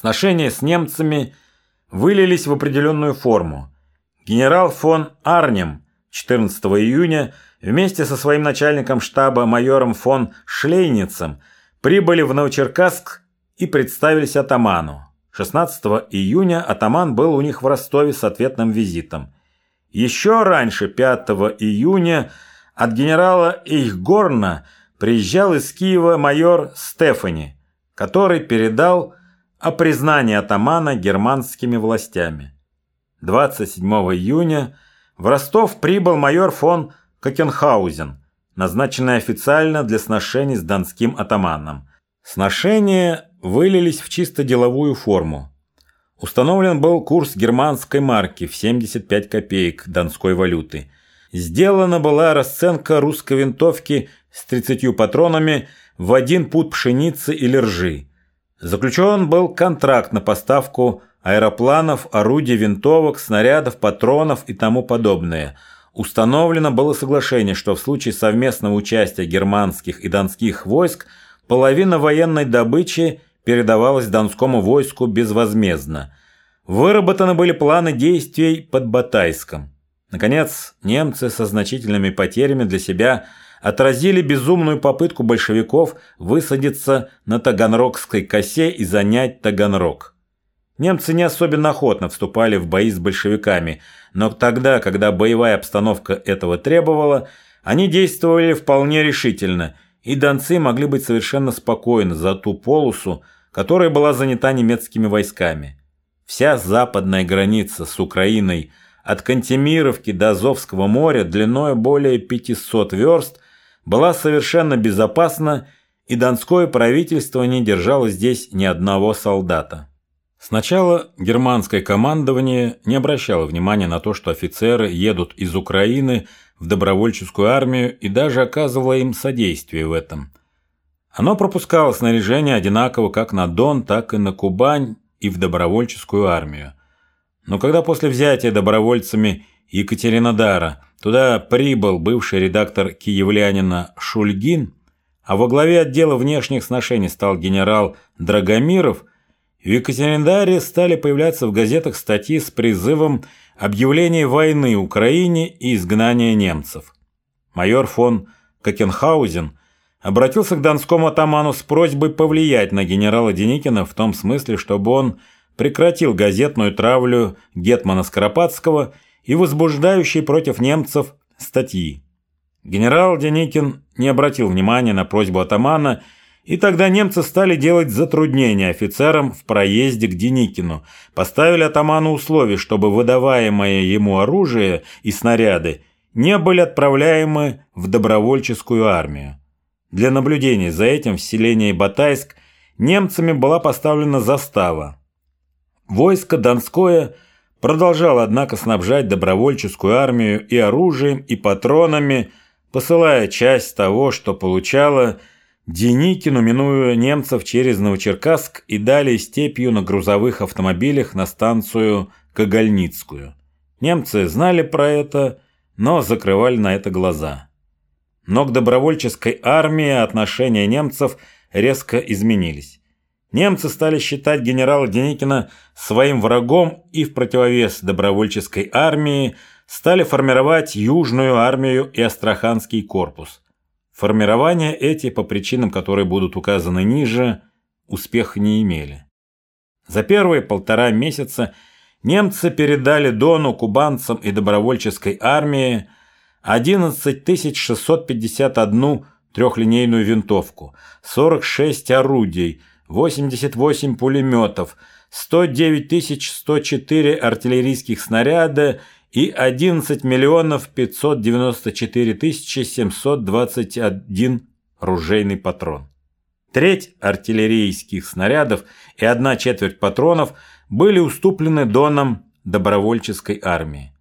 Сношения с немцами вылились в определенную форму. Генерал фон Арнем 14 июня вместе со своим начальником штаба майором фон Шлейницем прибыли в Новочеркасск и представились атаману. 16 июня атаман был у них в Ростове с ответным визитом. Еще раньше, 5 июня, от генерала Эйхгорна приезжал из Киева майор Стефани, который передал о признании атамана германскими властями. 27 июня в Ростов прибыл майор фон Кокенхаузен, назначенный официально для сношений с донским атаманом. Сношения вылились в чисто деловую форму. Установлен был курс германской марки в 75 копеек донской валюты. Сделана была расценка русской винтовки с 30 патронами в 1 пуд пшеницы или ржи. Заключен был контракт на поставку аэропланов, орудий, винтовок, снарядов, патронов и тому подобное. Установлено было соглашение, что в случае совместного участия германских и донских войск половина военной добычи передавалась донскому войску безвозмездно. Выработаны были планы действий под Батайском. Наконец, немцы со значительными потерями для себя отразили безумную попытку большевиков высадиться на Таганрогской косе и занять Таганрог. Немцы не особенно охотно вступали в бои с большевиками, но тогда, когда боевая обстановка этого требовала, они действовали вполне решительно, и донцы могли быть совершенно спокойны за ту полосу, которая была занята немецкими войсками. Вся западная граница с Украиной от Кантемировки до Азовского моря длиной более 500 верст была совершенно безопасна, и донское правительство не держало здесь ни одного солдата. Сначала германское командование не обращало внимания на то, что офицеры едут из Украины в добровольческую армию, и даже оказывало им содействие в этом. Оно пропускало снаряжение одинаково как на Дон, так и на Кубань и в добровольческую армию. Но когда после взятия добровольцами Екатеринодара туда прибыл бывший редактор киевлянина Шульгин, а во главе отдела внешних сношений стал генерал Драгомиров, в Екатеринодаре стали появляться в газетах статьи с призывом объявления войны Украине и изгнания немцев. Майор фон Кокенхаузен обратился к донскому атаману с просьбой повлиять на генерала Деникина в том смысле, чтобы он прекратил газетную травлю гетмана Скоропадского и возбуждающие против немцев статьи. Генерал Деникин не обратил внимания на просьбу атамана, и тогда немцы стали делать затруднения офицерам в проезде к Деникину, поставили атаману условие, чтобы выдаваемое ему оружие и снаряды не были отправляемы в добровольческую армию. Для наблюдения за этим в селении Батайск немцами была поставлена застава. Войско Донское продолжало, однако, снабжать добровольческую армию и оружием, и патронами, посылая часть того, что получало, Деникину, минуя немцев через Новочеркасск и далее степью на грузовых автомобилях на станцию Когольницкую. Немцы знали про это, но закрывали на это глаза. Но к добровольческой армии отношения немцев резко изменились. Немцы стали считать генерала Деникина своим врагом и в противовес добровольческой армии стали формировать Южную армию и Астраханский корпус. Формирования эти, по причинам, которые будут указаны ниже, успеха не имели. За первые 1,5 месяца немцы передали Дону, кубанцам и добровольческой армии 11 651 трехлинейную винтовку, 46 орудий, 88 пулеметов, 109 104 артиллерийских снаряда и 11 594 721 ружейный патрон. Треть артиллерийских снарядов и 1/4 патронов были уступлены Доном добровольческой армии.